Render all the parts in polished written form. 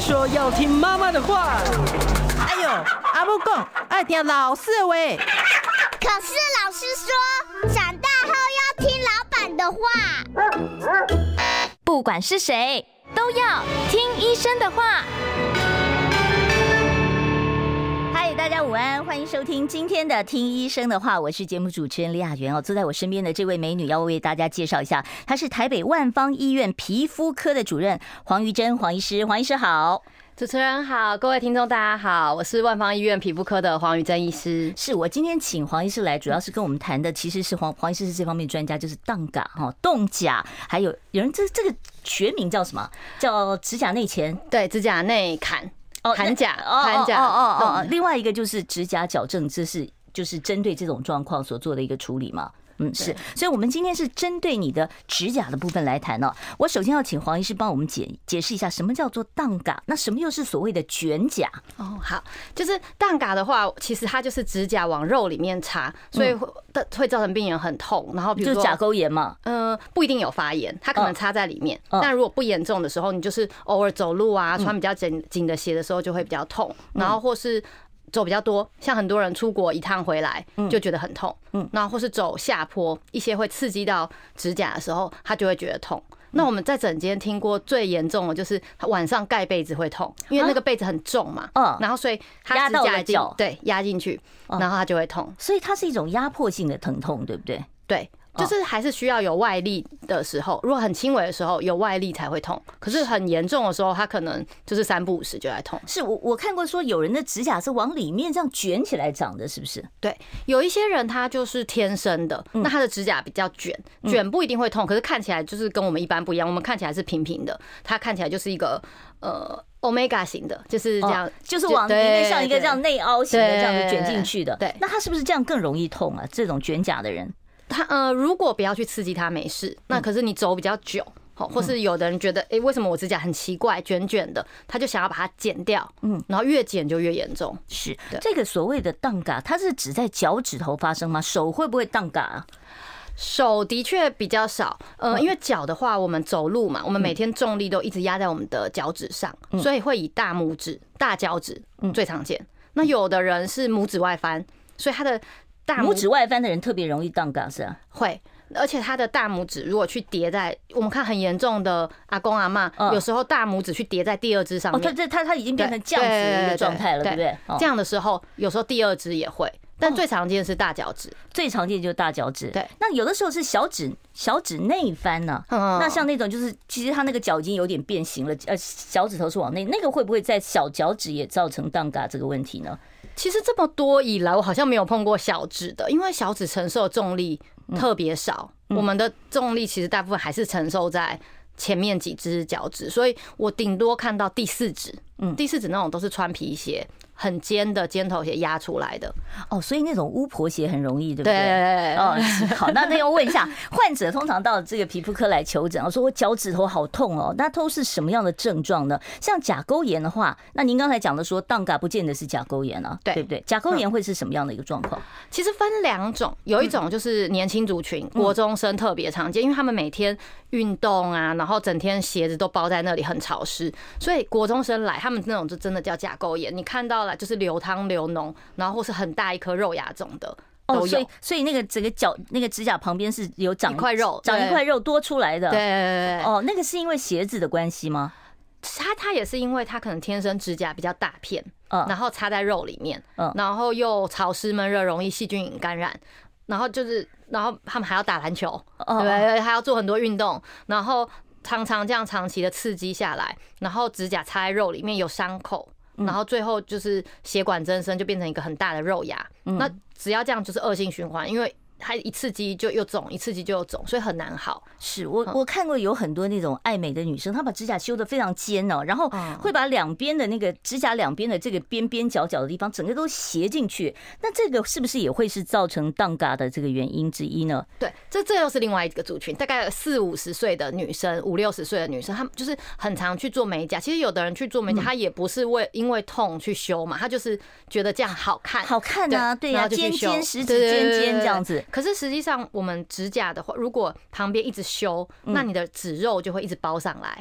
说要听妈妈的话。 哎呦，阿母讲爱听老师的话。 可是老师说，长大后要听老板的话。 不管是谁，都要听医生的话。嗨，大家午安，欢迎收听今天的《听医生的话》，我是节目主持人李雅媛哦。坐在我身边的这位美女，要为大家介绍一下，她是台北万芳医院皮肤科的主任黄瑜珍黄医师。黄医师好。 主持人好，各位听众大家好，我是万芳医院皮肤科的黄瑜珍医师。 是我今天请黄医师来，主要是跟我们谈的，其实是黄医师是这方面专家，就是冻甲，还有人这个学名叫什么？叫指甲内前， 对，指甲内砍。砍甲， 另外一个就是指甲矫正，这是就是针对这种状况所做的一个处理嘛。是，所以我们今天是针对你的指甲的部分来谈哦。我首先要请黄医师帮我们解释一下什么叫做冻甲，那什么又是所谓的卷甲？ 哦，好，就是冻甲的话，其实它就是指甲往肉里面插，所以会造成病人很痛。然后比如说就是甲沟炎嘛， 不一定有发炎，它可能插在里面。但如果不严重的时候，你就是偶尔走路啊，穿比较紧的鞋的时候就会比较痛，然后或是走比较多，像很多人出国一趟回来就觉得很痛，然后或是走下坡，一些会刺激到指甲的时候，他就会觉得痛。那我们在诊间听过最严重的就是他晚上盖被子会痛，因为那个被子很重嘛，然后所以他指甲脚对压进去，然后他就会痛， 所以它是一种压迫性的疼痛，对不对？ 对。就是还是需要有外力的时候，如果很轻微的时候有外力才会痛，可是很严重的时候，它可能就是3不5时就来痛。 是我看过说有人的指甲是往里面这样卷起来长的，是不是？ 对，有一些人他就是天生的，那他的指甲比较卷不一定会痛，可是看起来就是跟我们一般不一样，我们看起来是平平的，它看起来就是一个omega 型的，就是这样， 就是往里面像一个这样内凹型的这样子卷进去的。 对， 那他是不是这样更容易痛啊？这种卷甲的人？ 他如果不要去刺激他没事，那可是你走比较久，或是有的人觉得为什么我指甲很奇怪卷卷的，他就想要把它剪掉，然后越剪就越严重。 是这个所谓的冻甲，它是指在脚趾头发生吗？手会不会冻甲啊？ 手的确比较少，因为脚的话，我们走路嘛，我们每天重力都一直压在我们的脚趾上，所以会以大拇指、大脚趾最常见。那有的人是拇指外翻，所以他的拇指外翻的人特别容易冻甲，是啊， 会，而且他的大拇指如果去叠在，我们看很严重的阿公阿嬷，有时候大拇指去叠在第二只上面， 他已经变成这样子的一个状态了，对不对？ 这样的时候，有时候第二只也会，但最常见的是大脚趾， 最常见就是大脚趾。 对， 那有的时候是小指内翻呢，那像那种就是其实他那个脚已经有点变形了，小指头是往内，那个会不会在小脚趾也造成冻甲这个问题呢？ 其实这么多以来，我好像没有碰过小指的，因为小指承受重力特别少，我们的重力其实大部分还是承受在前面几只脚趾，所以我顶多看到第4指，第4指那种都是穿皮鞋。很尖的尖头鞋压出来的哦，所以那种巫婆鞋很容易，对不对？ 对哦，好，那要问一下，患者通常到这个皮肤科来求诊，说我脚趾头好痛哦，那都是什么样的症状呢？像甲沟炎的话，那您刚才讲的说冻甲不见得是甲沟炎啊，对不对？甲沟炎会是什么样的一个状况？ 其实分2种，有一种就是年轻族群，国中生特别常见，因为他们每天运动啊，然后整天鞋子都包在那里，很潮湿，所以国中生来，他们那种就真的叫甲沟炎，你看到就是流汤流脓，然后或是很大一颗肉芽肿的都有。 所以那个整个脚那个指甲旁边是有长一块肉， 长一块肉多出来的。 对， 哦，那个是因为鞋子的关系吗？ 它也是因为它可能天生指甲比较大片，然后插在肉里面，然后又潮湿闷热，容易细菌感染。然后他们还要打篮球，对，还要做很多运动，然后常常这样长期的刺激下来，然后指甲插在肉里面有伤口。然后最后就是血管增生，就变成一个很大的肉芽。那只要这样就是恶性循环，因为它一刺激就又肿，一刺激就又肿，所以很难好。 是我看过有很多那种爱美的女生，她把指甲修得非常尖哦，然后会把两边的那个指甲两边的这个边边角角的地方，整个都斜进去。那这个是不是也会是造成冻甲的这个原因之一呢？ 对，这又是另外一个族群，大概40-50岁的女生，50-60岁的女生，她们就是很常去做美甲。其实有的人去做美甲，她也不是因为痛去修嘛，她就是觉得这样好看， 好看啊，对呀，尖尖十指尖尖这样子。 可是实际上，我们指甲的话，如果旁边一直修，那你的指肉就会一直包上来。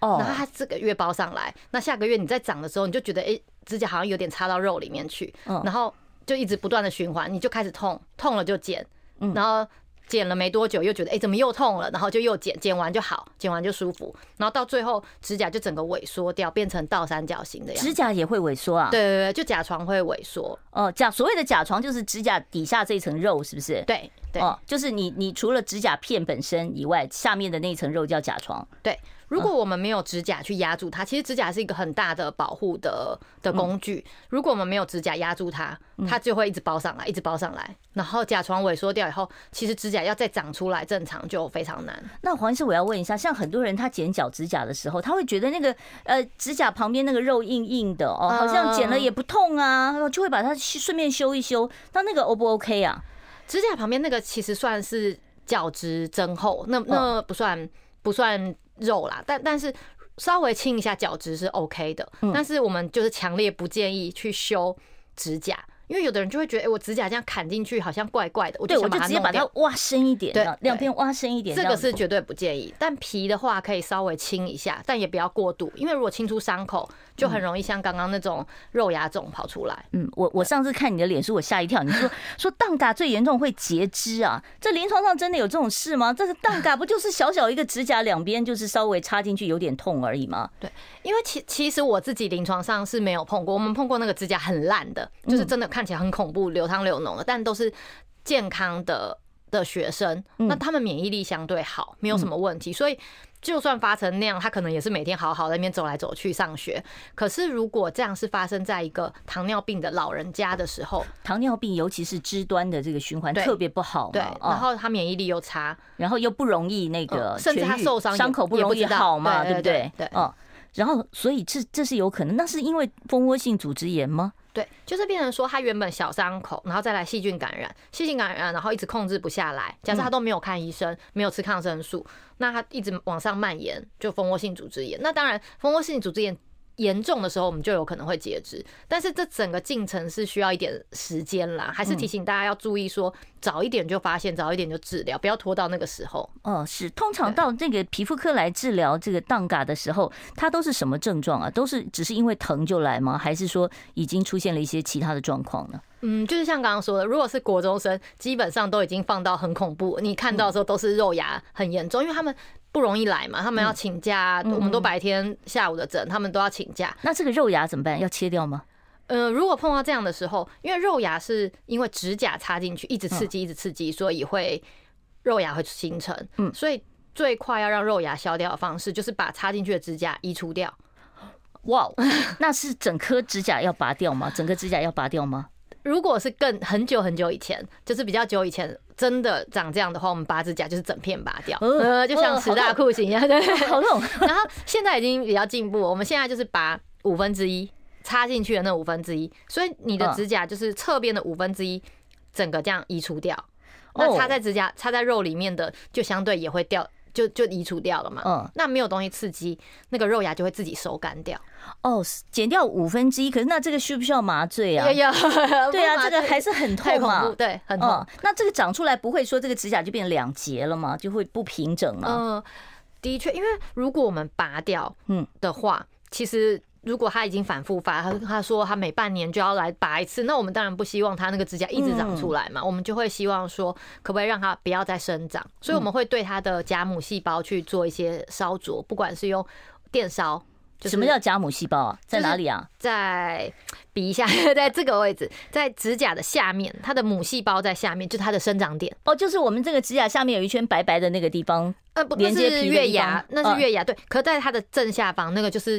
然后它这个月包上来，那下个月你再长的时候，你就觉得指甲好像有点插到肉里面去，然后就一直不断的循环，你就开始痛了就剪，然后剪了没多久又觉得怎么又痛了，然后就又剪，剪完就好，剪完就舒服，然后到最后指甲就整个萎缩掉，变成倒三角形的样子。 指甲也会萎缩啊？ 对对对，就甲床会萎缩。 所谓的甲床就是指甲底下这一层肉，是不是？ 对对， 就是你除了指甲片本身以外，下面的那一层肉叫甲床。 对。如果我们没有指甲去压住它，其实指甲是一个很大的保护的工具。如果我们没有指甲压住它，它就会一直包上来，一直包上来。然后甲床萎缩掉以后，其实指甲要再长出来正常就非常难。 那黄医师，我要问一下，像很多人他剪脚指甲的时候，他会觉得那个指甲旁边那个肉硬硬的好像剪了也不痛啊，就会把它顺便修一修。那个 O 不 OK 啊？ 指甲旁边那个其实算是角质增厚，那不算肉啦，但是稍微清一下角质是 OK 的，但是我们就是强烈不建议去修指甲，因为有的人就会觉得我指甲这样砍进去好像怪怪的，我就直接把它挖深一点，两边挖深一点， 这个是绝对不建议。但皮的话可以稍微清一下，但也不要过度，因为如果清出伤口，就很容易像刚刚那种肉芽肿跑出来。 我上次看你的脸书，我吓一跳，你说荡嘎最严重会截肢啊？这临床上真的有这种事吗？这个荡嘎不就是小小一个指甲两边就是稍微插进去有点痛而已吗？ 对，因为其实我自己临床上是没有碰过，我们碰过那个指甲很烂的，就是真的看起来很恐怖，流汤流脓的，但都是健康的学生，那他们免疫力相对好，没有什么问题，所以就算发成那样，他可能也是每天好好在那边走来走去上学。可是如果这样是发生在一个糖尿病的老人家的时候， 糖尿病尤其是肢端的这个循环特别不好嘛， 对，然后他免疫力又差， 然后又不容易那个甚至他受伤伤口不容易好嘛，对不对？ 对， 然后所以这是有可能，那是因为蜂窝性组织炎吗？ 对，就是变成说他原本小伤口，然后再来细菌感染，然后一直控制不下来。假设他都没有看医生，没有吃抗生素，那他一直往上蔓延，就蜂窝性组织炎。那当然，蜂窝性组织炎严重的时候，我们就有可能会截肢，但是这整个进程是需要一点时间啦。还是提醒大家要注意说，早一点就发现，早一点就治疗，不要拖到那个时候。 是通常到这个皮肤科来治疗这个荡嘎的时候，它都是什么症状啊？都是只是因为疼就来吗？还是说已经出现了一些其他的状况呢？ 就是像刚刚说的，如果是国中生，基本上都已经放到很恐怖，你看到的时候都是肉芽很严重，因为他们不容易来嘛，他们要请假，我们都白天下午的诊，他们都要请假。 那这个肉芽怎么办？要切掉吗？ 如果碰到这样的时候，因为肉芽是因为指甲插进去，一直刺激，所以肉芽会形成。所以最快要让肉芽消掉的方式，就是把插进去的指甲移除掉。 哇，那是整颗指甲要拔掉吗？整个指甲要拔掉吗？ 如果是很久以前，就是比较久以前，真的长这样的话，我们拔指甲就是整片拔掉，就像10大酷刑一样，对， 好痛。 然后现在已经比较进步，我们现在就是拔1/5插进去的那1/5，所以你的指甲就是侧边的1/5，整个这样移除掉。那插在肉里面的，就相对也会掉。就移除掉了嘛，那没有东西刺激，那个肉芽就会自己收干掉。 减掉1/5，可是那这个需不需要麻醉啊？ 要， 对啊，这个还是很痛嘛， 对，很痛。 那这个长出来不会说这个指甲就变2节了吗？就会不平整吗？ 的确，因为如果我们拔掉的话，其实。如果他已经反复发，他说他每半年就要来拔一次，那我们当然不希望他那个指甲一直长出来嘛，我们就会希望说可不可以让他不要再生长，所以我们会对他的甲母细胞去做一些烧灼，不管是用电烧。 什么叫甲母细胞啊？在哪里啊？ 在比一下，在这个位置，在指甲的下面，它的母细胞在下面，就是它的生长点。 就是我们这个指甲下面有一圈白白的那个地方， 不，那是月牙，那是月牙，对。可在它的正下方，那个就是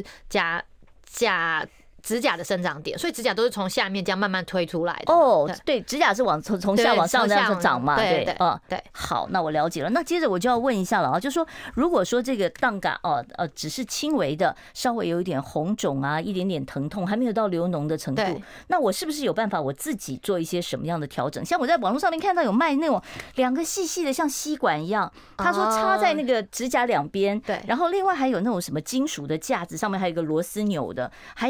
指甲的生长点，所以指甲都是从下面这样慢慢推出来的。 对，指甲是从下往上这样子长嘛，对， 对。 好，那我了解了。那接着我就要问一下了啊，就说如果说这个荡嘎只是轻微的，稍微有一点红肿啊，一点点疼痛，还没有到流脓的程度，那我是不是有办法我自己做一些什么样的调整？像我在网络上面看到有卖那种2个细细的像吸管一样，他说插在那个指甲两边， 对， 然后另外还有那种什么金属的架子，上面还有一个螺丝钮的，还有一种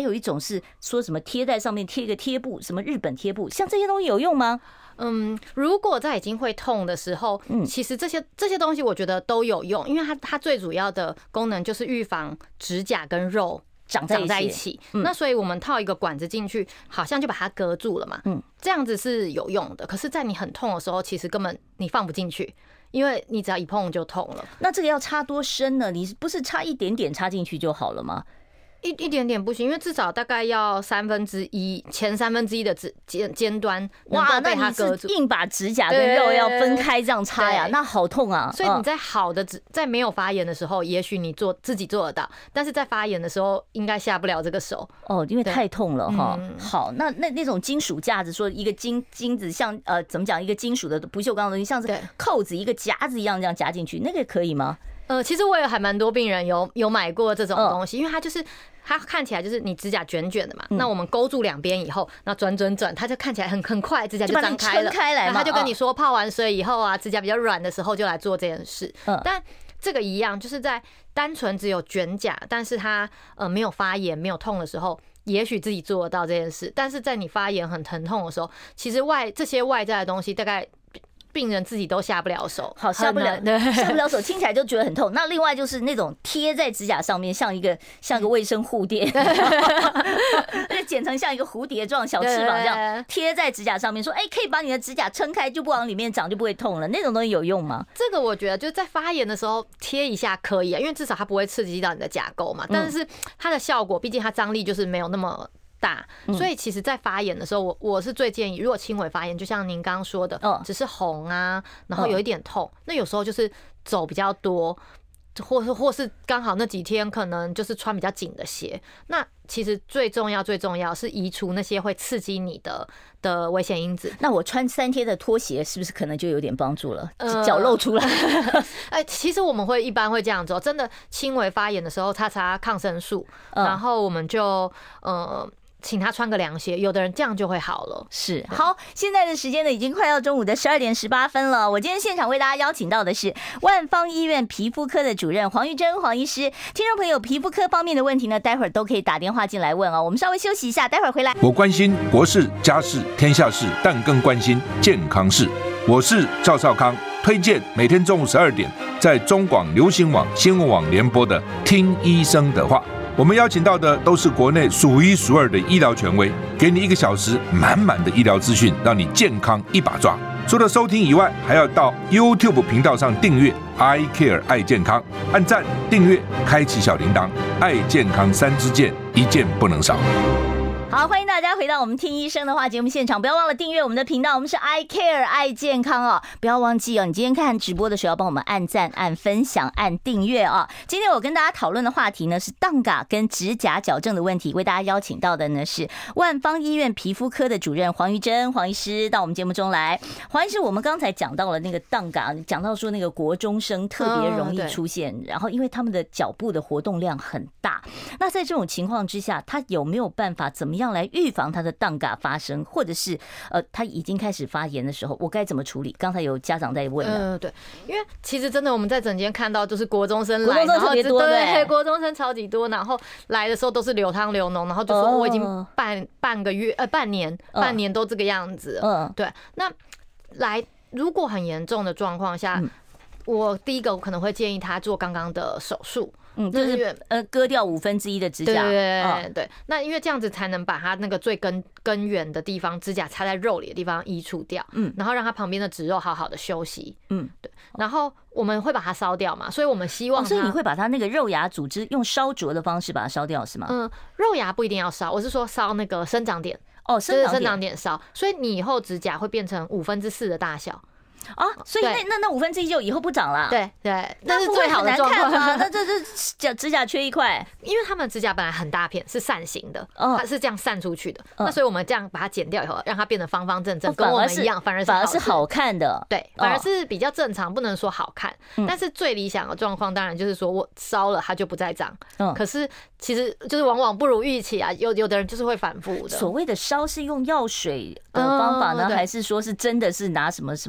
是说什么贴在上面贴一个贴布，什么日本贴布，像这些东西有用吗？ 如果在已经会痛的时候，其实这些东西我觉得都有用，因为它最主要的功能就是预防指甲跟肉长在一起。那所以我们套一个管子进去，好像就把它隔住了嘛。这样子是有用的。可是，在你很痛的时候，其实根本你放不进去，因为你只要一碰就痛了。 那这个要插多深呢？你不是插一点点插进去就好了吗？ 一点点不行，因为至少大概要前1/3的尖端能够被它隔住。 硬把指甲跟肉要分开这样插呀，那好痛啊！ 所以你在没有发炎的时候，也许你自己做得到，但是在发炎的时候应该下不了这个手哦，因为太痛了哈。好，那种金属架子，说一个金子像怎么讲，一个金属的不锈钢的东西，像是扣子一个夹子一样这样夹进去，那个可以吗？ 其实我有还蛮多病人有买过这种东西，因为它看起来就是你指甲卷卷的嘛，那我们勾住2边以后，那转，它就看起来很快，指甲就张开了，然后他就跟你说泡完水以后啊，指甲比较软的时候就来做这件事。但这个一样，就是在单纯只有卷甲，但是它没有发炎、没有痛的时候，也许自己做得到这件事，但是在你发炎很疼痛的时候，其实这些外在的东西大概病人自己都下不了手， 好下不了手，听起来就觉得很痛。那另外就是那种贴在指甲上面，像一个卫生护垫，剪成像一个蝴蝶状小翅膀这样贴在指甲上面，说可以把你的指甲撑开，就不往里面长，就不会痛了。那种东西有用吗？ 这个我觉得就是在发炎的时候贴一下可以啊，因为至少它不会刺激到你的甲沟嘛。但是它的效果，毕竟它张力就是没有那么大，所以其实，在发炎的时候，我是最建议，如果轻微发炎，就像您刚刚说的，只是红啊，然后有一点痛，那有时候就是走比较多，或是刚好那几天可能就是穿比较紧的鞋，那其实最重要是移除那些会刺激你的危险因子。 那我穿3天的拖鞋是不是可能就有点帮助了？脚露出来。 其实我们一般会这样做，真的轻微发炎的时候擦抗生素，然后我们就请他穿个凉鞋，有的人这样就会好了。 是，好，现在的时间呢已经快要中午的12点18分了。我今天现场为大家邀请到的是万芳医院皮肤科的主任黄玉珍黄医师。听众朋友，皮肤科方面的问题呢，待会儿都可以打电话进来问哦。我们稍微休息一下，待会儿回来。 我关心国事、家事、天下事，但更关心健康事。我是赵少康，推荐每天中午12点在中广流行网、新闻网联播的《听医生的话》。我们邀请到的都是国内数一数二的医疗权威，给你1个小时满满的医疗资讯，让你健康一把抓。除了收听以外，还要到 YouTube 频道上订阅 I Care 爱健康，按赞、订阅、开启小铃铛，爱健康3支箭，一件不能少。 好，欢迎大家回到我们听医生的话节目现场，不要忘了订阅我们的频道，我们是 I Care 爱健康哦，不要忘记哦，你今天看直播的时候要帮我们按赞、按分享、按订阅啊。今天我跟大家讨论的话题呢是荡嘎跟指甲矫正的问题，为大家邀请到的呢是万芳医院皮肤科的主任黄玉珍黄医师到我们节目中来。黄医师，我们刚才讲到了那个荡嘎，讲到说那个国中生特别容易出现，然后因为他们的脚部的活动量很大，那在这种情况之下，他有没有办法怎么样来预防他的荡嘎发生，或者是他已经开始发炎的时候，我该怎么处理？刚才有家长在问了， 对，因为其实真的我们在诊间看到，就是国中生来， 国中生特别多， 对，国中生超级多，然后来的时候都是流汤流脓，然后就说我已经半个月半年都这个样子，对，那如果很严重的状况下，我第一个我可能会建议他做刚刚的手术。 就是割掉1/5的指甲， 对，那因为这样子才能把它那个最根源的地方，指甲插在肉里的地方移除掉，然后让它旁边的指肉好好的休息，对，然后我们会把它烧掉嘛，所以我们希望所以你会把它那个肉芽组织用烧灼的方式把它烧掉是吗？ 肉芽不一定要烧，我是说烧那个生长点，生长点烧，所以你以后指甲会变成4/5的大小。 所以那1/5就以后不长了。 对，那是最好的状况吗？那这指甲缺一块， 因为他们指甲本来很大片，是扇形的，它是这样散出去的。那所以我们这样把它剪掉以后，让它变得方方正正，跟我们一样，反而是好看的。 对，反而是比较正常，不能说好看。但是最理想的状况，当然就是说我烧了它就不再长。可是其实就是往往不如预期啊，有的人就是会反复的。 所谓的烧是用药水的方法呢，还是说是真的是拿什么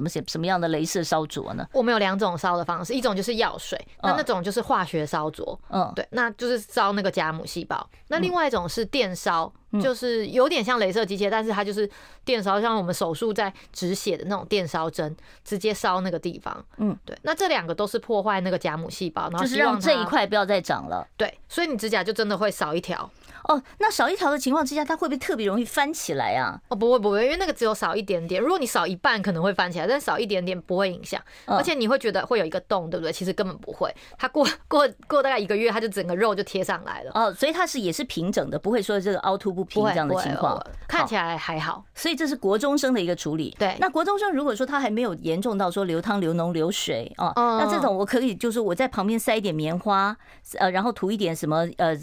样的雷射烧灼呢？ 我们有2种烧的方式，一种就是药水，那种就是化学烧灼，对，那就是烧那个甲母细胞。那另外一种是电烧，就是有点像雷射机械，但是它就是电烧，像我们手术在止血的那种电烧针，直接烧那个地方。对，那这2个都是破坏那个甲母细胞，然后就是让这一块不要再长了。 对，所以你指甲就真的会少一条。 那少一条的情况之下，它会不会特别容易翻起来啊？ 不会，因为那个只有少一点点。如果你少一半可能会翻起来，但少一点点不会影响。而且你会觉得会有一个洞，对不对？其实根本不会。它过大概1个月，它就整个肉就贴上来了。 所以它也是平整的，不会说这个凹凸不平这样的情况， 看起来还好。 所以这是国中生的一个处理。 对， 那国中生如果说他还没有严重到说流汤、流脓、流水那这种我可以就是我在旁边塞一点棉花，然后涂一点什么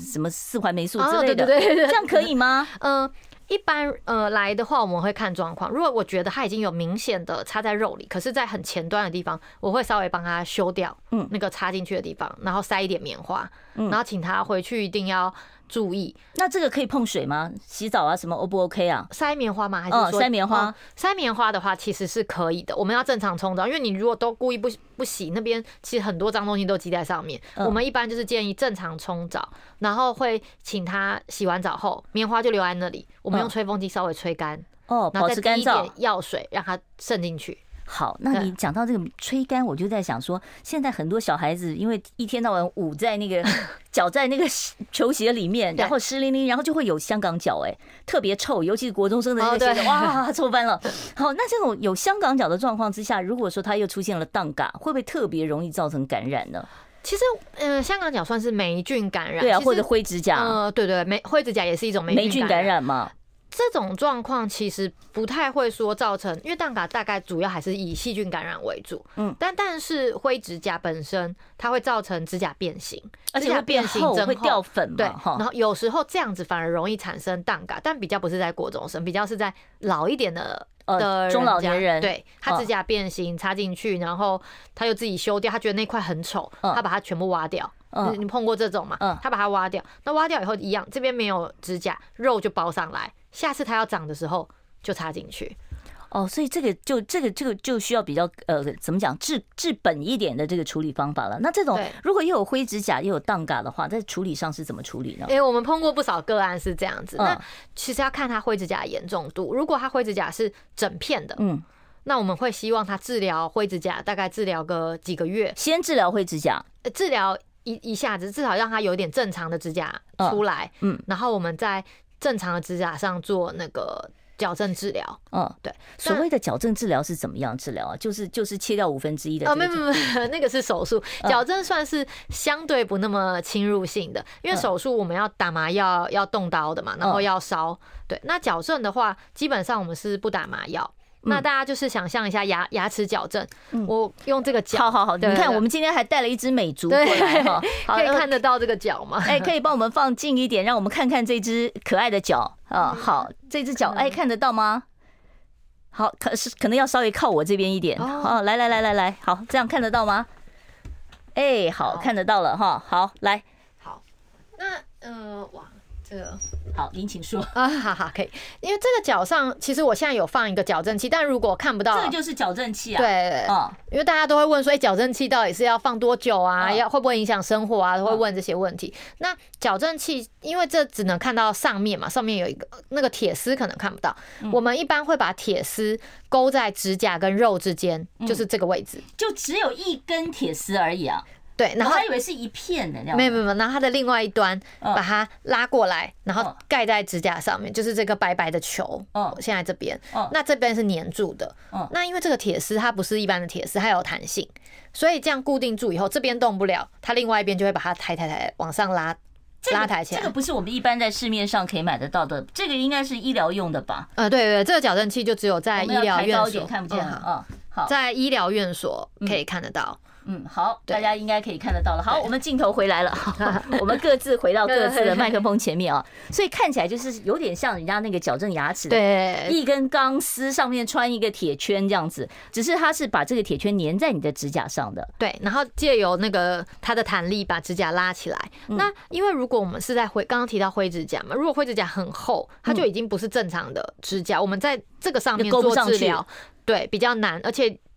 4环霉素之类的， 对， 这样可以吗？ 一般来的话，我们会看状况。如果我觉得它已经有明显的插在肉里，可是在很前端的地方，我会稍微帮它修掉那个插进去的地方，然后塞一点棉花，然后请他回去一定要注意。 那这个可以碰水吗？洗澡啊什么 O 不 OK 啊？ 塞棉花吗？还是说塞棉花？ 塞棉花的话其实是可以的，我们要正常冲澡，因为你如果都故意不洗，那边其实很多脏东西都积在上面。我们一般就是建议正常冲澡，然后会请他洗完澡后，棉花就留在那里，我们用吹风机稍微吹干，然后再滴一点药水让它渗进去。 好，那你讲到这个吹干，我就在想说，现在很多小孩子因为一天到晚捂在那个脚在那个球鞋里面，然后湿淋淋，然后就会有香港脚，特别臭，尤其是国中生的那个鞋子，哇，臭翻了。好，那这种有香港脚的状况之下，如果说他又出现了荡嘎，会不会特别容易造成感染呢？ 其实，香港脚算是霉菌感染， 对啊，或者灰指甲， 对，灰指甲也是一种霉菌感染嘛。 这种状况其实不太会说造成，因为荡嘎大概主要还是以细菌感染为主，但是灰指甲本身它会造成指甲变形， 而且会变厚，会掉粉嘛， 对，然后有时候这样子反而容易产生荡嘎，但比较不是在国中生，比较是在老一点的中老年人， 对，他指甲变形插进去，然后他又自己修掉，他觉得那块很丑，他把它全部挖掉。你碰过这种吗？他把它挖掉，那挖掉以后一样，这边没有指甲，肉就包上来，下次它要长的时候就插进去。 所以这个就需要比较怎么讲治本一点的这个处理方法了。那这种如果又有灰指甲又有荡嘎的话，在处理上是怎么处理呢？ 我们碰过不少个案是这样子。那其实要看它灰指甲的严重度，如果它灰指甲是整片的，那我们会希望它治疗灰指甲，大概治疗个几个月， 先治疗灰指甲， 治疗一下子，至少让它有点正常的指甲出来，然后我们在正常的指甲上做那个矫正治疗。 对，所谓的矫正治疗是怎么样治疗啊？就是切掉1/5的。 没，那个是手术，矫正算是相对不那么侵入性的，因为手术我们要打麻药，要动刀的嘛，然后要烧。对，那矫正的话，基本上我们是不打麻药。那大家就是想象一下牙齿矫正，我用这个角， 好，你看我们今天还带了一只美竹过来哈， 可以看得到这个角吗？ 可以帮我们放近一点，让我们看看这只可爱的脚啊。好，这只脚看得到吗？好，可能要稍微靠我这边一点。好，来，好，这样看得到吗？好，看得到了哈。好，来， 好，那哇。这个好，您请说好，可以。因为这个脚上，其实我现在有放一个矫正器，但如果看不到， 这个就是矫正器啊。 对，因为大家都会问说，矫正器到底是要放多久啊？会不会影响生活啊？都会问这些问题。那矫正器，因为这只能看到上面嘛，上面有一个那个铁丝可能看不到。我们一般会把铁丝勾在指甲跟肉之间，就是这个位置， 就只有一根铁丝而已啊。 对，然后我还以为是一片的那样。 没有，然后它的另外一端把它拉过来，然后盖在指甲上面，就是这个白白的球。现在这边，那这边是粘住的。那因为这个铁丝它不是一般的铁丝，它有弹性，所以这样固定住以后，这边动不了，它另外一边就会把它抬往上拉抬起来。 这个不是我们一般在市面上可以买得到的，这个应该是医疗用的吧？ 对，这个矫正器就只有在医疗院所看不见啊。好， 在医疗院所可以看得到。 好，大家应该可以看得到了。好，我们镜头回来了，我们各自回到各自的麦克风前面啊。所以看起来就是有点像人家那个矫正牙齿的， 对， 一根钢丝上面穿一个铁圈这样子，只是它是把这个铁圈粘在你的指甲上的。 对，然后借由那个它的弹力把指甲拉起来。那因为如果我们是在刚刚提到灰指甲嘛，如果灰指甲很厚，它就已经不是正常的指甲，我们在这个上面做治疗，对，比较难，而且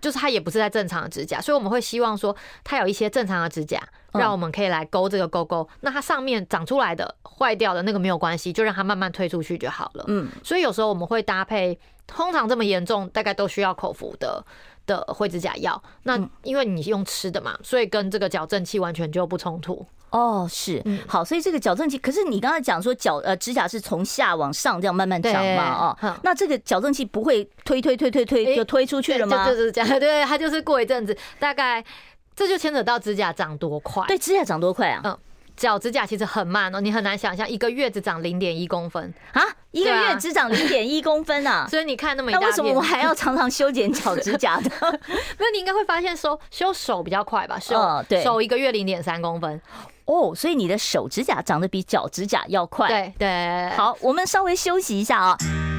就是它也不是在正常的指甲，所以我们会希望说它有一些正常的指甲，让我们可以来勾这个勾勾。那它上面长出来的坏掉的那个没有关系，就让它慢慢推出去就好了。所以有时候我们会搭配，通常这么严重大概都需要口服的灰指甲药。那因为你用吃的嘛，所以跟这个矫正器完全就不冲突。 哦，是好，所以这个矫正器，可是你刚才讲说指甲是从下往上这样慢慢长嘛，那这个矫正器不会推就推出去了吗？ 就是这样，对，它就是过一阵子，大概这就牵扯到指甲长多快。 对，指甲长多快啊？ 脚指甲其实很慢哦，你很难想象一个月只长0.1公分啊！一个月只长0.1公分啊！ 所以你看那么一大片， 那为什么我还要常常修剪脚指甲的？ 没有，你应该会发现修手比较快吧？手一个月0.3公分。 哦，所以你的手指甲长得比脚指甲要快。 对。 好，我们稍微休息一下啊。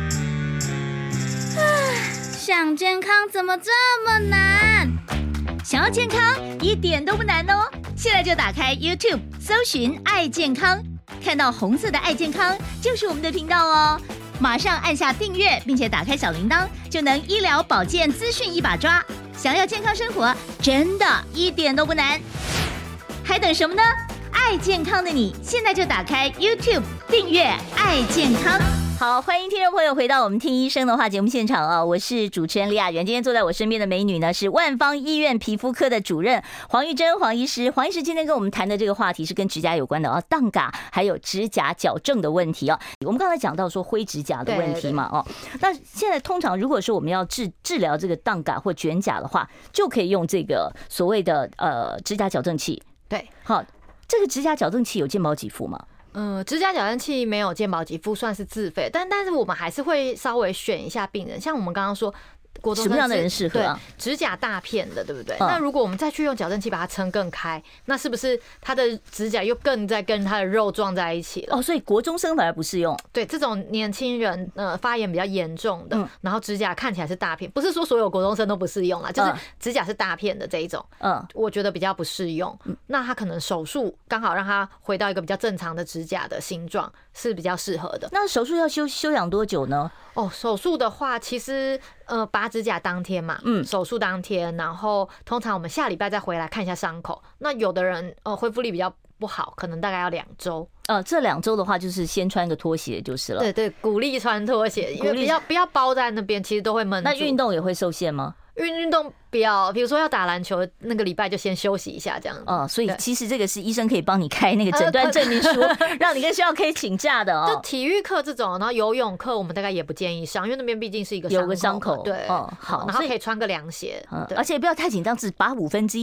想健康怎么这么难？想要健康一点都不难哦！现在就打开 YouTube 搜寻爱健康，看到红色的爱健康就是我们的频道哦。马上按下订阅，并且打开小铃铛，就能医疗保健资讯一把抓。想要健康生活，真的一点都不难，还等什么呢？爱健康的你，现在就打开 YouTube 订阅爱健康。 好，欢迎听众朋友回到我们听医生的话节目现场啊！我是主持人李雅媛，今天坐在我身边的美女呢是万芳医院皮肤科的主任黄玉珍黄医师。黄医师今天跟我们谈的这个话题是跟指甲有关的啊，荡嘎还有指甲矫正的问题啊。我们刚才讲到说灰指甲的问题嘛，哦，那现在通常如果说我们要治疗这个荡嘎或卷甲的话，就可以用这个所谓的指甲矫正器。 对， 好，这个指甲矫正器有健保给付吗？ 指甲矫正器没有健保给付，算是自费，但是我们还是会稍微选一下病人，像我们刚刚说。 什么样的人适合啊？ 指甲大片的，对不对？那如果我们再去用矫正器把它撑更开，那是不是它的指甲又更在跟它的肉撞在一起了？ 哦，所以国中生反而不适用。 对，这种年轻人发炎比较严重的，然后指甲看起来是大片，不是说所有国中生都不适用啦，就是指甲是大片的这一种，我觉得比较不适用。那他可能手术刚好让他回到一个比较正常的指甲的形状是比较适合的。 那手术要休养多久呢？ 手术的话，其实拔指甲当天嘛，手术当天，然后通常我们下礼拜再回来看一下伤口。那有的人恢复力比较不好，可能大概要2周。 这2周的话，就是先穿个拖鞋就是了。 对，鼓励穿拖鞋，因为不要包在那边，其实都会闷住。 那运动也会受限吗？ 运动不要，比如说要打篮球，那个礼拜就先休息一下这样。 所以其实这个是医生可以帮你开那个诊断证明书，让你跟学校可以请假的哦。 就体育课这种，然后游泳课我们大概也不建议上，因为那边毕竟是一个有个伤口。 对，好，然后可以穿个凉鞋， 而且不要太紧张，只拔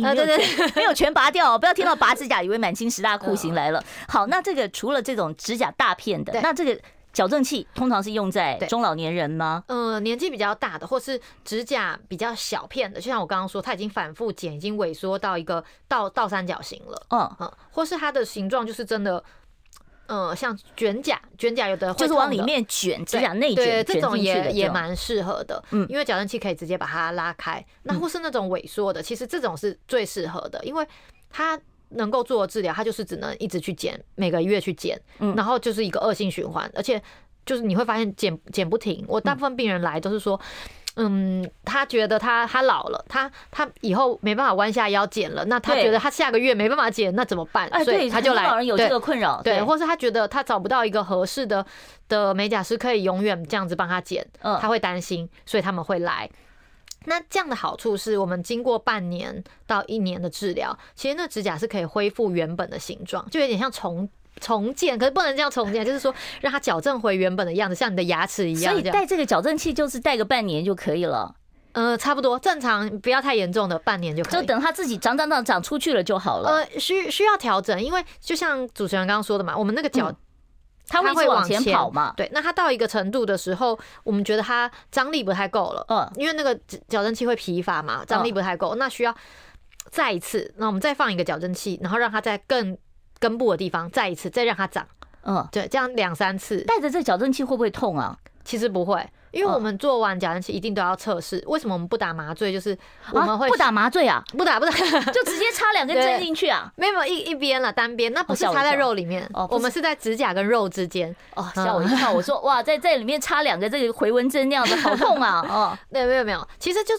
1/5，没有全拔掉，不要听到拔指甲以为满清10大酷刑来了。好，那这个除了这种指甲大片的，那这个矫正器通常是用在中老年人吗？ 年纪比较大的，或是指甲比较小片的，就像我刚刚说，它已经反复剪，已经萎缩到一个倒三角形了。或是它的形状就是真的，像卷甲有的就是往里面卷，指甲内卷， 对，这种也蛮适合的。因为矫正器可以直接把它拉开。那或是那种萎缩的，其实这种是最适合的，因为它能够做的治疗，它就是只能一直去剪，每个月去剪，然后就是一个恶性循环，而且就是你会发现剪不停。我大部分病人来都是说，他觉得他老了，他以后没办法弯下腰剪了，那他觉得他下个月没办法剪，那怎么办？所以他就来。 老人有这个困扰， 对，或是他觉得他找不到一个合适的美甲师可以永远这样子帮他剪，他会担心，所以他们会来。那这样的好处是我们经过半年到1年的治疗，其实那指甲是可以恢复原本的形状，就有点像重建，可是不能这样重建，就是说让它矫正回原本的样子，像你的牙齿一样。 所以戴这个矫正器就是戴个半年就可以了。 差不多正常，不要太严重的半年就可以， 就等它自己长出去了就好了。 需要调整，因为就像主持人刚刚说的嘛，我们那个脚。 它会往前跑嘛？ 对，那它到一个程度的时候，我们觉得它张力不太够了，因为那个矫正器会疲乏嘛，张力不太够，那需要再一次，那我们再放一个矫正器，然后让它在更根部的地方再一次，再让它长，对，这样2-3次。 带着这矫正器会不会痛啊？ 其实不会，因为我们做完矫正器一定都要测试。为什么我们不打麻醉？就是我们会不打麻醉啊？ 不打， 就直接插2根针进去啊？ 没有一边了，单边，那不是插在肉里面，我们是在指甲跟肉之间。 吓我一跳！我说哇，在里面插2个这个回纹针那样子，好痛啊！ 没有，其实就是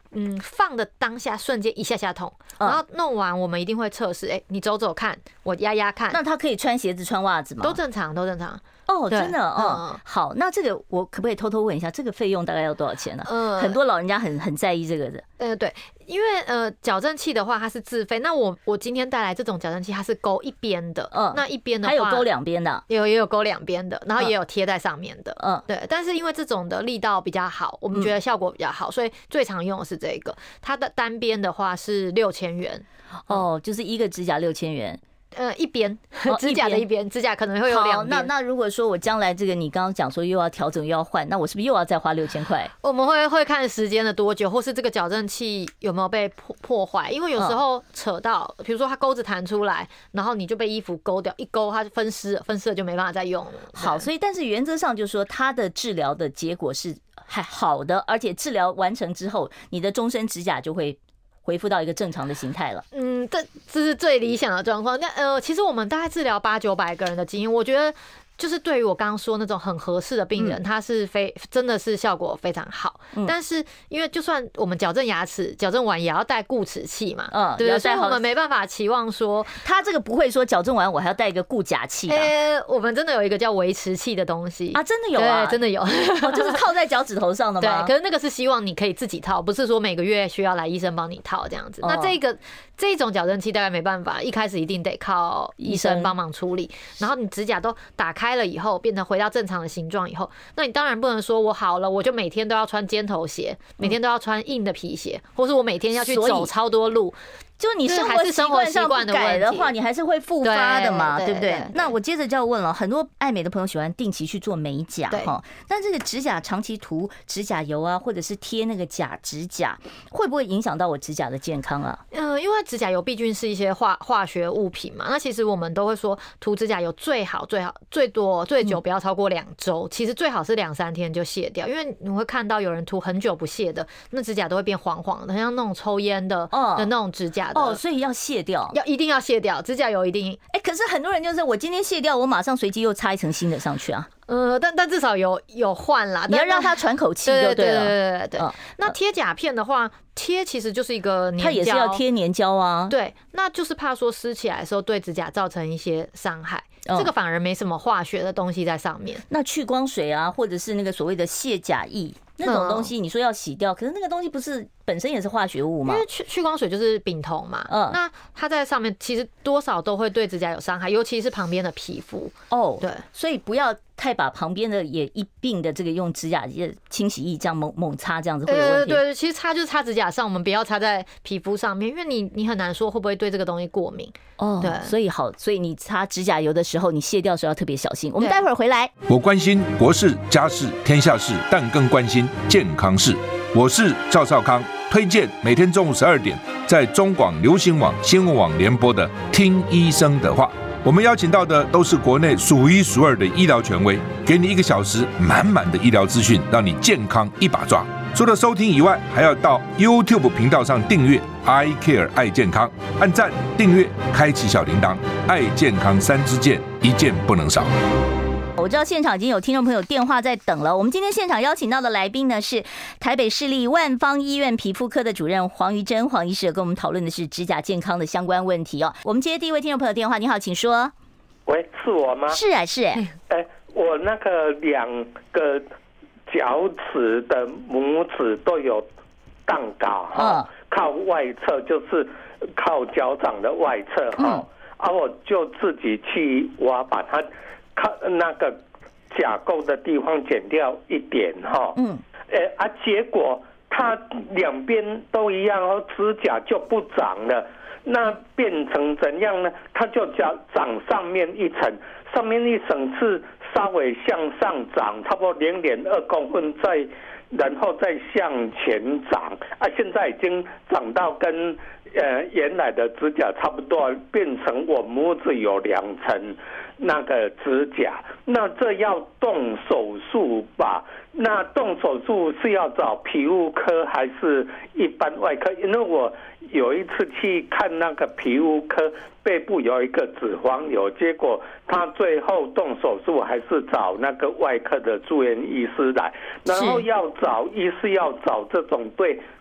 放的当下瞬间一下下痛，然后弄完我们一定会测试，你走走看，我压压看。 那他可以穿鞋子穿袜子吗？ 都正常，都正常。 哦，真的哦。好，那这个我可不可以偷偷问一下，这个费用大概要多少钱呢？很多老人家很在意这个的。 对，因为矫正器的话它是自费，那我今天带来这种矫正器，它是勾一边的，那一边的话还有勾两边的， 也有勾两边的，然后也有贴在上面的，对。但是因为这种的力道比较好，我们觉得效果比较好，所以最常用的是这个。它的单边的话是6000元， 就是一个指甲6000元。 一边指甲的一边，指甲可能会有两边。 那如果说我将来这个你刚刚讲说又要调整又要换，那我是不是又要再花6000块？ 我们会看时间的多久，或是这个矫正器有没有被破坏，因为有时候扯到，比如说它钩子弹出来，然后你就被衣服勾掉，一勾它分湿了就没办法再用了。 好，所以但是原则上就是说它的治疗的结果是还好的，而且治疗完成之后，你的终身指甲就会恢复到一个正常的形态了。 这是最理想的状况。那其实我们大概治疗800-900个人的经验，我觉得就是对于我刚刚说那种很合适的病人，他是真的是效果非常好。但是因为就算我们矫正牙齿、矫正完也要戴固齿器嘛，对，所以我们没办法期望说他这个不会说矫正完我还要戴一个固甲器吧？ 我们真的有一个叫维持器的东西啊，真的有啊， 对，真的有， 就是套在脚趾头上的吗？ 对，可是那个是希望你可以自己套，不是说每个月需要来医生帮你套这样子。那这种矫正器大概没办法，一开始一定得靠医生帮忙处理，然后你指甲都打开了以后，变成回到正常的形状以后，那你当然不能说我好了，我就每天都要穿尖头鞋，每天都要穿硬的皮鞋，或是我每天要去走超多路。 就你生活习惯上不改的话，你还是会复发的嘛，对不对？那我接着就要问了，很多爱美的朋友喜欢定期去做美甲哈，但这个指甲长期涂指甲油啊，或者是贴那个假指甲，会不会影响到我指甲的健康啊？ 因为指甲油毕竟是一些化学物品嘛，那其实我们都会说涂指甲油最久不要超过2周，其实最好是2-3天就卸掉，因为你会看到有人涂很久不卸的，那指甲都会变黄黄的，很像那种抽烟的那种指甲。 所以要卸掉， 一定要卸掉，指甲油一定。 可是很多人就是我今天卸掉，我马上随机又擦一层新的上去啊。 但至少有换啦， 你要让它喘口气就对了。 对。那贴甲片的话，贴其实就是一个粘胶， 它也是要贴粘胶啊。 对，那就是怕说撕起来的时候对指甲造成一些伤害。这个反而没什么化学的东西在上面。 那去光水啊，或者是那个所谓的卸甲液那种东西，你说要洗掉，可是那个东西不是本身也是化学物吗？ 因为去光水就是丙酮嘛，那它在上面其实多少都会对指甲有伤害，尤其是旁边的皮肤。对， 所以不要太把旁边的也一并的这个用指甲清洗液这样猛擦，这样子会有问题。 对，其实擦就是擦指甲上，我们不要擦在皮肤上面，因为你很难说会不会对这个东西过敏。对， 所以你擦指甲油的时候，你卸掉的时候要特别小心。我们待会儿回来。 我关心国事、家事、天下事，但更关心健康事。我是赵少康，推荐每天中午12点在中广流行网、新闻网联播的《听医生的话》。我们邀请到的都是国内数一数二的医疗权威，给你1个小时满满的医疗资讯，让你健康一把抓。除了收听以外，还要到 YouTube 频道上订阅 I Care 爱健康，按赞、订阅、开启小铃铛，爱健康3支箭，一件不能少。 我知道现场已经有听众朋友电话在等了。我们今天现场邀请到的来宾呢，是台北市立万芳医院皮肤科的主任黄瑜珍黄医师，跟我们讨论的是指甲健康的相关问题哦。我们接第一位听众朋友电话，你好，请说。 喂，是我吗？ 是啊，是。 我那个2个脚趾的拇指都有荡高哈，靠外侧，就是靠脚掌的外侧哈，我就自己去挖，把它那个甲沟的地方剪掉一点哈，结果它两边都一样哦，指甲就不长了，那变成怎样呢？它就长上面一层，上面一层是稍微向上长，差不多0.2公分，然后再向前长现在已经长到跟原来的指甲差不多，变成我拇指有2层那个指甲，那这要动手术吧？那动手术是要找皮肤科还是一般外科？因为我有一次去看那个皮肤科，背部有一个脂肪瘤，结果他最后动手术还是找那个外科的住院医师来，然后要找医师要找这种对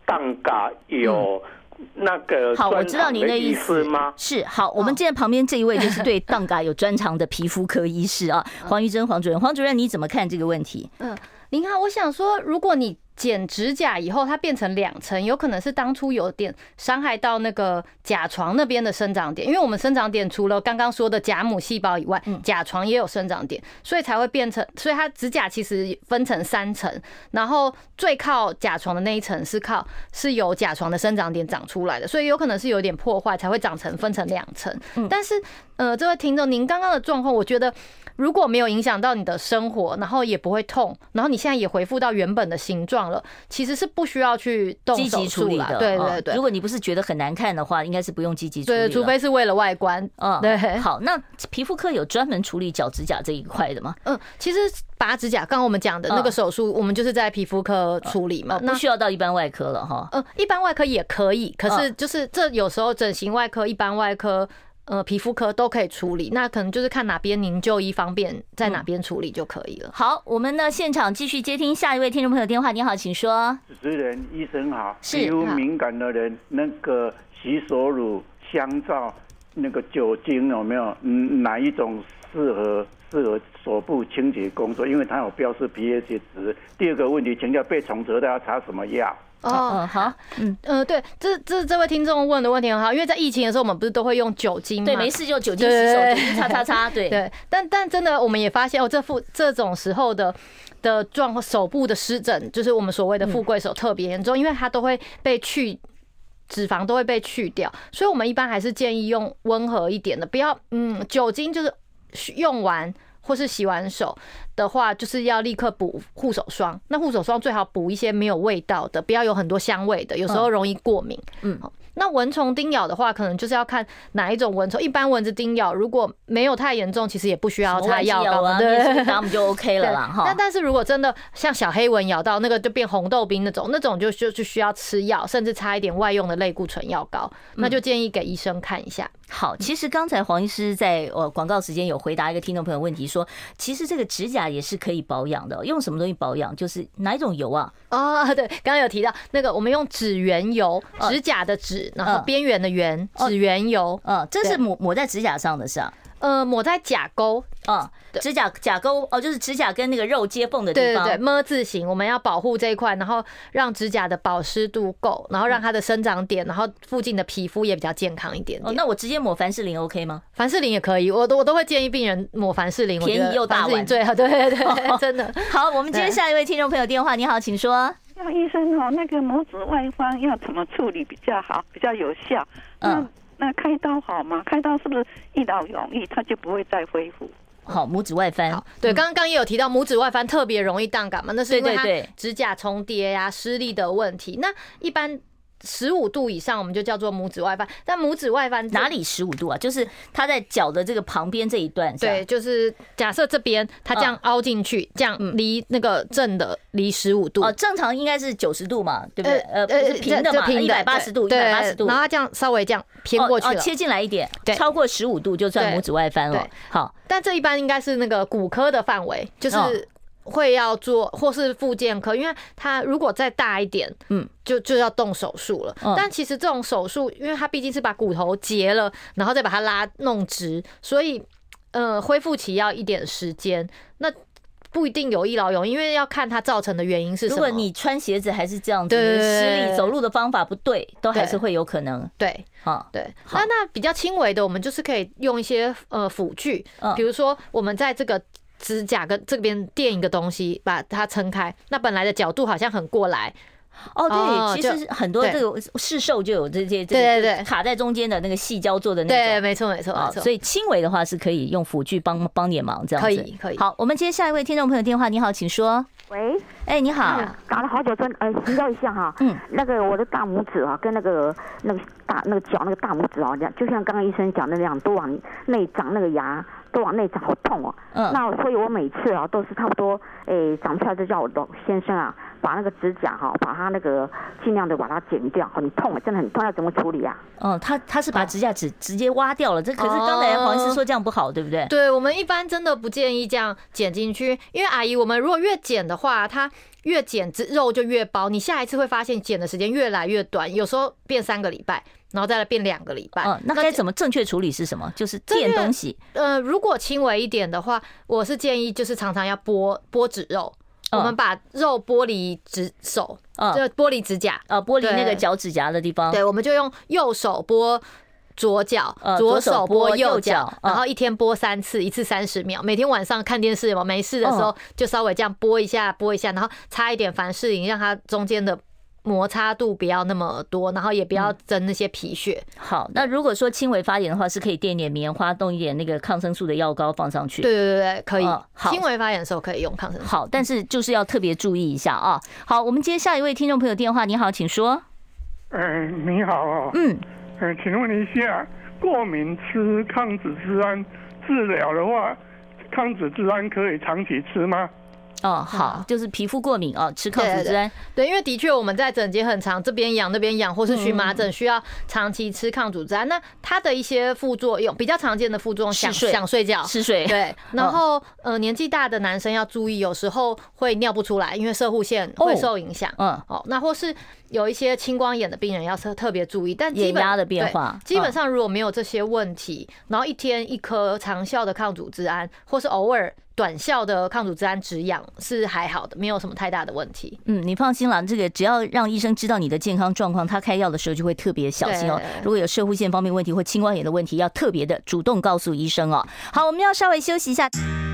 荡嘎有那个好，我知道您的意思吗？ 是好，我们现在旁边这一位就是对荡嘎有专长的皮肤科医师啊，黄玉珍黄主任。黄主任你怎么看这个问题？ 您好，我想说，如果你剪指甲以后它变成2层，有可能是当初有点伤害到那个甲床那边的生长点，因为我们生长点除了刚刚说的甲母细胞以外，甲床也有生长点，所以才会变成，所以它指甲其实分成3层，然后最靠甲床的那一层是由甲床的生长点长出来的，所以有可能是有点破坏才会分成2层。但是这位听众，您刚刚的状况，我觉得如果没有影响到你的生活，然后也不会痛，然后你现在也恢复到原本的形状了，其实是不需要去动手术处理的。对对对， 如果你不是觉得很难看的话，应该是不用积极处理。 对，除非是为了外观。对。 好，那皮肤科有专门处理脚指甲这一块的吗？ 其实拔指甲，刚刚我们讲的那个手术，我们就是在皮肤科处理嘛， 不需要到一般外科了哈。 一般外科也可以，可是就是这有时候整形外科、一般外科。皮肤科都可以处理，那可能就是看哪边您就医方便，在哪边处理就可以了。 好，我们呢现场继续接听下一位听众朋友电话。你好，请说。 主持人，医生好。 是。 皮肤敏感的人，那个洗手乳、香皂、那个酒精有没有？哪一种适合手部清洁工作？因为它有标示 pH 值。第二个问题，请教被虫蛰的要擦什么药？ 好， 对，这位听众问的问题很好，因为在疫情的时候，我们不是都会用酒精吗？ 对，没事就酒精洗手，酒精擦，对对。但真的，我们也发现这种时候的状况，手部的湿疹，就是我们所谓的富贵手特别严重，因为它都会被脂肪都会被去掉，所以我们一般还是建议用温和一点的，不要酒精就是用完。或是洗完手的话，就是要立刻补护手霜。那护手霜最好补一些没有味道的，不要有很多香味的，有时候容易过敏。那蚊虫叮咬的话，可能就是要看哪一种蚊虫。一般蚊子叮咬如果没有太严重，其实也不需要擦药膏， 对，打我们就 OK 了啦。 但是如果真的像小黑蚊咬到那个就变红豆冰那种就需要吃药，甚至擦一点外用的类固醇药膏，那就建议给医生看一下。 好，其实刚才黄医师在广告时间有回答一个听众朋友问题，说其实这个指甲也是可以保养的，用什么东西保养？就是哪一种油啊？ 对，刚刚有提到那个，我们用指缘油，指甲的指，然后边缘的缘，指缘油。 这是抹在指甲上的是啊。 抹在甲沟， 指甲沟就是指甲跟那个肉接缝的地方。 对，么字形，我们要保护这一块，然后让指甲的保湿度够，然后让它的生长点，然后附近的皮肤也比较健康一点点。 那我直接抹凡士林 OK 吗？ 凡士林也可以，我都会建议病人抹凡士林， 便宜又大碗， 最好。对，真的。 好，我们接下一位听众朋友电话，你好，请说。 医生那个拇指外翻要怎么处理比较好，比较有效？那开刀好吗？开刀是不是一劳永逸，它就不会再恢复？ 好，拇指外翻。 对，刚刚也有提到拇指外翻特别容易荡感嘛，那是因为它指甲重叠呀、施力的问题。那一般15度以上，我们就叫做拇指外翻。但拇指外翻哪里15度啊？就是它在脚的这个旁边这一段。 对，就是假设这边它这样凹进去，这样离那个正的离15度。 正常应该是90度嘛，对不对？是平的嘛，180度，180度。 然后它这样稍微这样偏过去了， 切进来一点，超过15度就算拇指外翻了。好， 但这一般应该是那个骨科的范围，就是。会要做或是复健科，因为它如果再大一点，就要动手术了。但其实这种手术，因为它毕竟是把骨头截了，然后再把它弄直，所以恢复期要一点时间。那不一定有一劳永逸，因为要看它造成的原因是什么。 如果你穿鞋子还是这样子，施力走路的方法不对，都还是会有可能。 对，对。那比较轻微的，我们就是可以用一些辅具，比如说我们在这个。指甲跟这边垫一个东西，把它撑开。那本来的角度好像很过来。 对，其实很多这个市售就有这些， 对， 卡在中间的那个细胶做的那种。 对，没错。 所以轻微的话是可以用辅具帮点忙，这样子。 可以。 好，我们接下一位听众朋友电话，你好，请说。 喂， 你好， 打了好久针，请教一下哈，那个我的大拇指啊，跟那个脚那个大拇指啊，就像刚刚医生讲的那样，都往内长，那个牙都往内长，好痛哦。那所以我每次啊都是差不多，长出来就叫我的先生啊， 把那个指甲哈，把它那个尽量的把它剪掉，很痛，真的很痛，要怎么处理啊？ 哦，他是把指甲直接挖掉了，这可是刚才黄医师说这样不好，对不对？ 对，我们一般真的不建议这样剪进去，因为阿姨，我们如果越剪的话，它越剪肉就越薄，你下一次会发现剪的时间越来越短，有时候变3个礼拜。然后再来变2个礼拜。 那该怎么正确处理是什么？就是垫东西。 如果轻微一点的话，我是建议就是常常要剥指肉。我们把肉剥离手，就剥离指甲， 剥离那个脚趾甲的地方。 对，我们就用右手剥左脚，左手剥右脚，然后一天剥3次，一次30秒。每天晚上看电视没事的时候，就稍微这样剥一下，然后擦一点凡士林，让它中间的摩擦度不要那么多，然后也不要增那些皮屑。 好，那如果说轻微发炎的话，是可以垫点棉花，弄一点那个抗生素的药膏放上去。 对，可以。轻微发炎的时候可以用抗生素。 好，但是就是要特别注意一下啊。好，我们接下一位听众朋友电话，你好，请说。 你好哦。请问一下，过敏吃抗组织胺治疗的话，抗组织胺可以长期吃吗？ 好，就是皮肤过敏吃抗组织胺。 对，因为的确我们在诊间很常这边痒那边痒，或是荨麻疹需要长期吃抗组织胺。那它的一些副作用，比较常见的副作用，想睡觉、 嗜睡。 对，然后年纪大的男生要注意，有时候会尿不出来，因为攝護腺会受影响。那或是有一些青光眼的病人要特别注意，但眼压的变化， 基本上如果没有这些问题，然后一天1颗长效的抗组织胺，或是偶尔短效的抗组织胺止痒是还好的，没有什么太大的问题。 你放心啦，这个只要让医生知道你的健康状况，他开药的时候就会特别小心哦。如果有攝護腺方面问题或青光眼的问题，要特别的主动告诉医生哦。好，我们要稍微休息一下。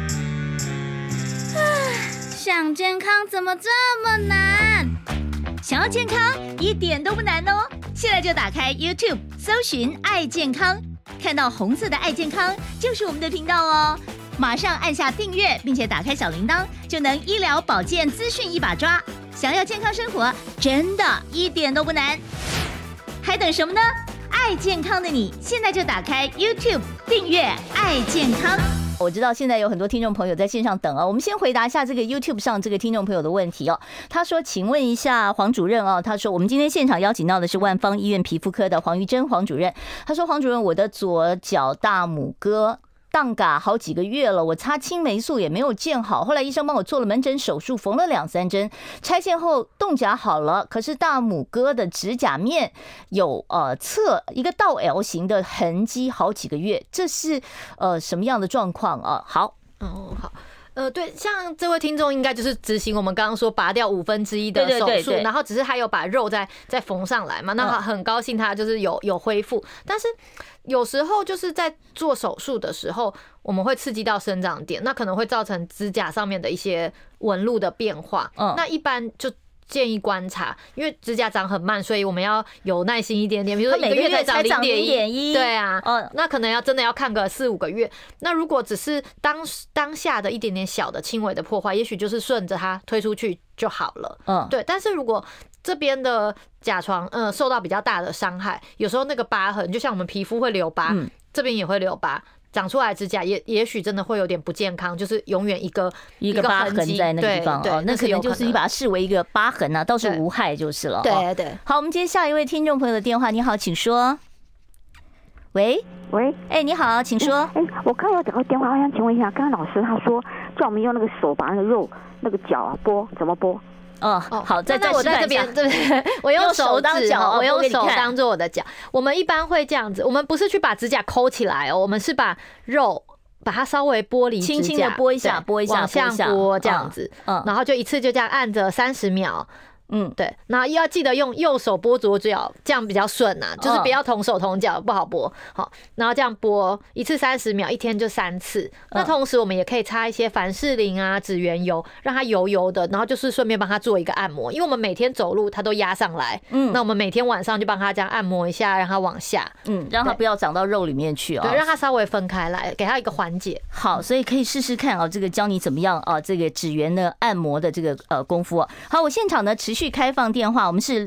想健康怎么这么难？想要健康一点都不难哦！现在就打开 YouTube 搜寻爱健康，看到红色的爱健康就是我们的频道哦。马上按下订阅，并且打开小铃铛，就能医疗保健资讯一把抓。想要健康生活，真的一点都不难，还等什么呢？爱健康的你，现在就打开 YouTube 订阅爱健康。 我知道现在有很多听众朋友在线上等我们先回答一下这个 YouTube 上这个听众朋友的问题哦。他说：“请问一下黄主任他说我们今天现场邀请到的是万芳医院皮肤科的黄玉珍黄主任。他说：“黄主任，我的左脚大拇哥荡嘎好几个月了，我擦青霉素也没有见好，后来医生帮我做了门诊手术，缝了2-3针，拆线后冻甲好了，可是大拇哥的指甲面有侧一个倒 L 型的痕迹，好几个月，这是什么样的状况啊？”好， 对，像这位听众应该就是执行我们刚刚说拔掉1/5的手术，然后只是他有把肉再缝上来嘛，那很高兴他就是有恢复，但是有时候就是在做手术的时候，我们会刺激到生长点，那可能会造成指甲上面的一些纹路的变化，那一般就建议观察，因为指甲长很慢，所以我们要有耐心一点点。比如说1个月才长0.1，对啊，那可能真的要看个4-5个月。那如果只是当下的一点点小的轻微的破坏，也许就是顺着它推出去就好了。对。但是如果这边的甲床受到比较大的伤害，有时候那个疤痕就像我们皮肤会留疤，这边也会留疤。长出来指甲也许真的会有点不健康，就是永远一个疤痕在那个地方那可能就是你把它视为一个疤痕倒是无害就是了。 对。 好，我们接下一位听众朋友的电话，你好，请说。喂，你好，请说。 我刚有打个电话，我想请问一下，刚刚老师他说叫我们用那个手把那个肉那个脚剥，怎么剥？ 好，那我在这边，对不对？我用手当脚，我用手当做我的脚。我们一般会这样子，我们不是去把指甲抠起来我们是把肉把它稍微剥离指甲， 轻轻的剥一下， 往下剥这样子，然后就一次就这样按着30秒。对，然后要记得用右手剥左脚，这样比较顺就是不要同手同脚，不好剥。好，然后这样剥一次30秒，一天就3次。那同时我们也可以擦一些凡士林指缘油，让它油油的，然后就是顺便帮它做一个按摩，因为我们每天走路它都压上来，那我们每天晚上就帮它这样按摩一下，让它往下， 让它不要长到肉里面去对，让它稍微分开来，给它一个缓解。 好，所以可以试试看这个教你怎么样这个指缘的按摩的这个功夫。好，我现场呢持续开放电话，我们是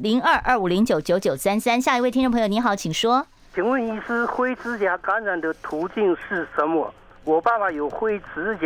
0225099933。下一位听众朋友，你好，请说。 请问医师，灰指甲感染的途径是什么？我爸爸有灰指甲，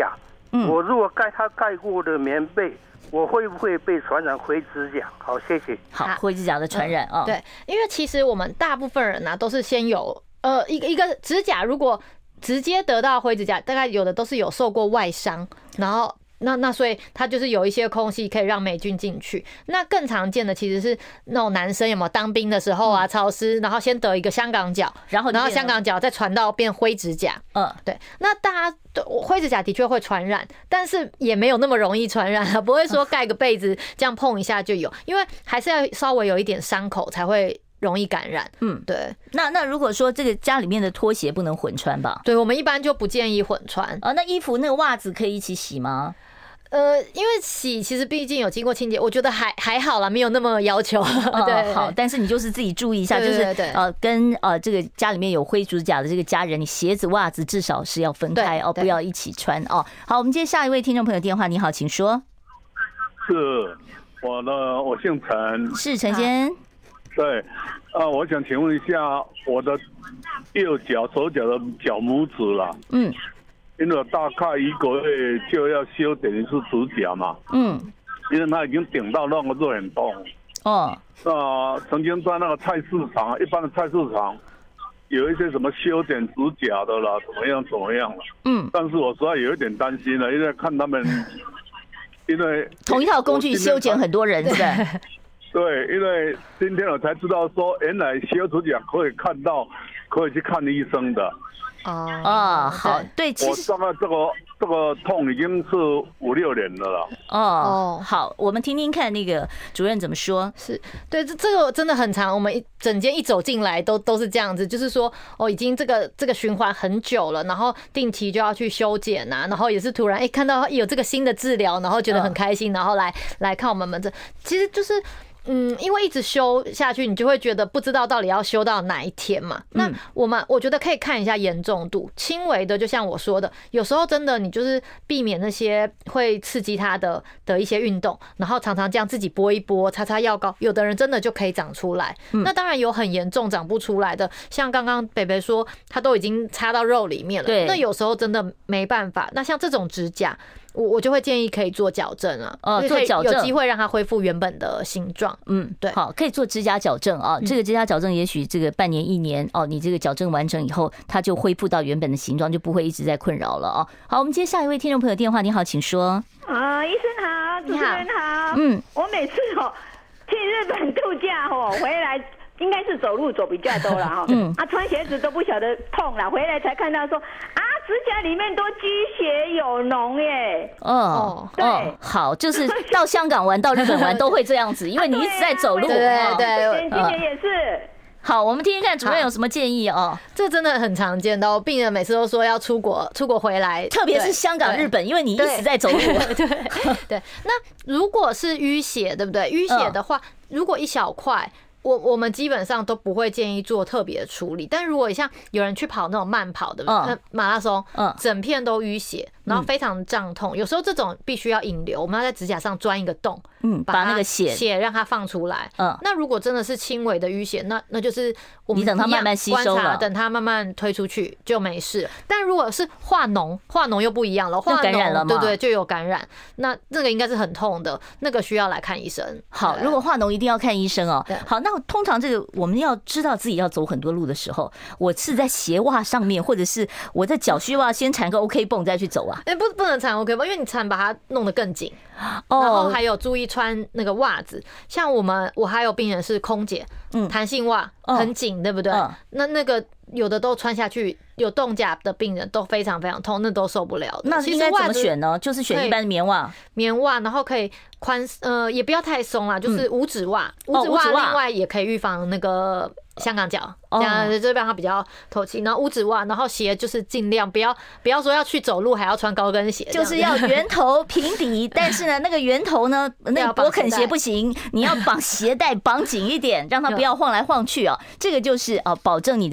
我如果他盖过的棉被，我会不会被传染灰指甲？好，谢谢。 好，灰指甲的传染啊。 对，因为其实我们大部分人呢都是先有一个指甲，如果直接得到灰指甲，大概有的都是有受过外伤，然后。那所以它就是有一些空隙可以让霉菌进去。那更常见的其实是那种男生有没有当兵的时候啊，潮湿，然后先得一个香港脚，然后香港脚再传到变灰指甲。对。那大家灰指甲的确会传染，但是也没有那么容易传染啊，不会说盖个被子这样碰一下就有，因为还是要稍微有一点伤口才会容易感染。对。 那如果说这个家里面的拖鞋不能混穿吧？ 对，我们一般就不建议混穿。 那衣服那个袜子可以一起洗吗？ 因为洗其实毕竟有经过清洁，我觉得还好啦，没有那么要求。对， 好，但是你就是自己注意一下，就是跟这个家里面有灰指甲的这个家人，你鞋子袜子至少是要分开哦，不要一起穿哦。好，我们接下一位听众朋友电话，你好，请说。 是我姓陈。 是陈先生。 对，我想请问一下，我的右脚手脚的脚拇指啦。因为我大概1个月就要修等于是指甲嘛，因为它已经顶到那个肉很痛。曾经在那个菜市场，一般的菜市场有一些什么修剪指甲的啦，怎么样了。但是我实在有一点担心了，因为看他们，因为同一套工具修剪很多人，是吧？ 对，因为今天我才知道说，原来修指甲可以去看医生的。 好，对，其实我大概这个痛已经是5、6年了啦。 好，我们听听看那个主任怎么说。 是对，这个真的很长，我们整间一走进来都是这样子，就是说已经这个循环很久了，然后定期就要去修剪啊，然后也是突然看到有这个新的治疗，然后觉得很开心，然后来看我们门诊，其实就是。因为一直修下去，你就会觉得不知道到底要修到哪一天嘛。那我觉得可以看一下严重度，轻微的就像我说的，有时候真的你就是避免那些会刺激它的一些运动，然后常常这样自己拨一拨，擦药膏，有的人真的就可以长出来。那当然有很严重长不出来的，像刚刚北北说他都已经插到肉里面了，那有时候真的没办法。那像这种指甲。我就会建议可以做矫正啊， 做矫正有机会让它恢复原本的形状。对， 好，可以做指甲矫正啊。这个指甲矫正也许这个半年1年你这个矫正完成以后，它就恢复到原本的形状，就不会一直在困扰了啊。好，我们接下一位听众朋友电话，你好，请说。 医生好，主持人好。我每次去日本度假回来。应该是走路走比较多了哈，穿鞋子都不晓得痛了，回来才看到说指甲里面都积血有脓耶。对， 好，就是到香港玩、到日本玩都会这样子，因为你一直在走路。 对，今年也是。 好，我们听听看主任有什么建议这真的很常见的，病人每次都说要出国回来， 特别是香港、日本，因为你一直在走路。 对。那如果是淤血，对不对？淤血的话，如果一小块。我们基本上都不会建议做特别的处理，但如果像有人去跑那种慢跑的马拉松，整片都淤血，然后非常胀痛，有时候这种必须要引流，我们要在指甲上钻一个洞， 把那个血让它放出来。那如果真的是轻微的淤血，那就是我们你等它慢慢吸收了， 等它慢慢推出去就没事。但如果是化脓又不一样了，化脓对就有感染，那个应该是很痛的，那个需要来看医生。 好，如果化脓一定要看医生哦。好，那通常这个我们要知道自己要走很多路的时候，我是在鞋袜上面，或者是我在脚靴袜先缠个 OK 绷再去走啊？ 不能缠 OK 绷，因为你缠把它弄得更紧。然后还有注意穿那个袜子，像我还有病人是空姐，弹性袜很紧，对不对？那个有的都穿下去，有冻甲的病人都非常非常痛，那都受不了的。 那应该怎么选呢？就是选一般的棉袜，然后可以也不要太松啦，就是五指袜，另外也可以预防那个香港脚，这样就让它比较透气。然后五指袜，然后鞋就是尽量不要说要去走路还要穿高跟鞋， 就是要圆头平底。但是呢，那个圆头呢，那个勃肯鞋不行，你要绑鞋带绑紧一点，让它不要晃来晃去啊。这个就是保证你的脚呢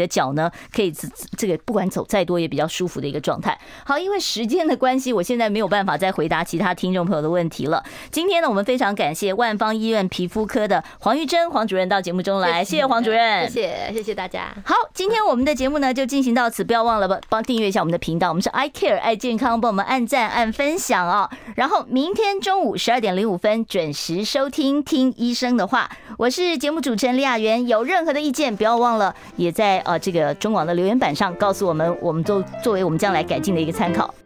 呢，可以这个不管走再多也比较舒服的一个状态。好，因为时间的关系，我现在没有办法再回答其他听众朋友的问题了。今天呢，我们非常感谢万芳医院皮肤科的黄玉珍黄主任到节目中来，谢谢黄主任， 谢谢大家。 好，今天我们的节目呢就进行到此，不要忘了帮订阅一下我们的频道，我们是 I Care 爱健康，帮我们按赞按分享哦。然后明天中午12:05准时收听听医生的话，我是节目主持人李雅媛，有任何的意见不要忘了也在这个中广的留言板上告诉我们，我们都作为我们将来改进的一个参考。